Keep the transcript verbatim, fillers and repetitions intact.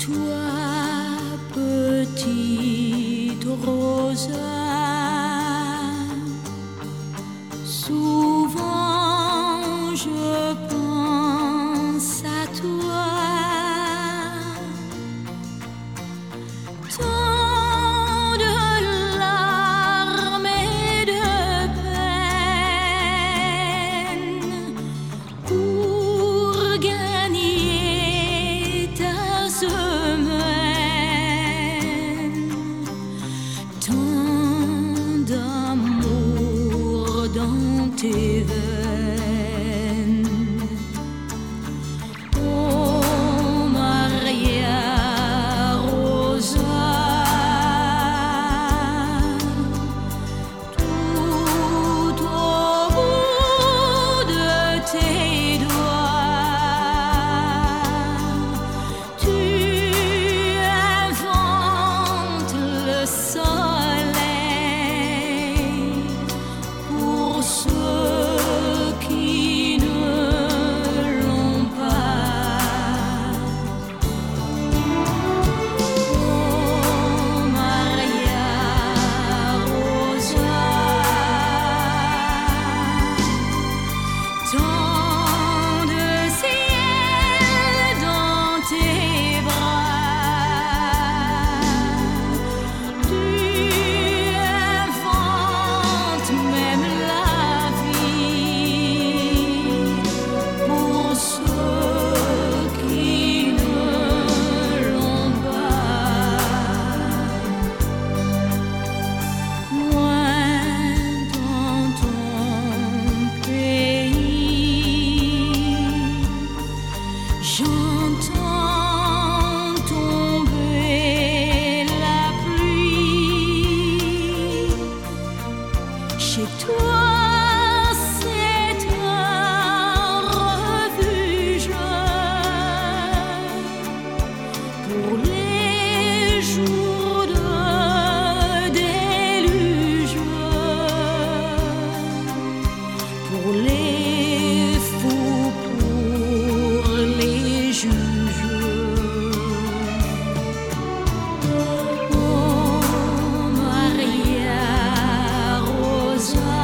Toi, petite Rosa, souvent je pense à toi. Tant de larmes et de peine pour gagner ta semaine. Tant d'amour dans tes veines. Oh Maria Rosa, tout au bout de tes doigts, tu inventes le soleil pour ceux qui ne l'ont pas. Oh Maria Rosa, tant de ciel dans tes bras, tu inventes même la vie pour ceux qui ne l'ont pas. Loin dans ton pays, j'entends tomber la pluie. Chez toi, c'est un refuge pour les jours de déluge, pour les fous, pour les juges. Oh Maria Rosa,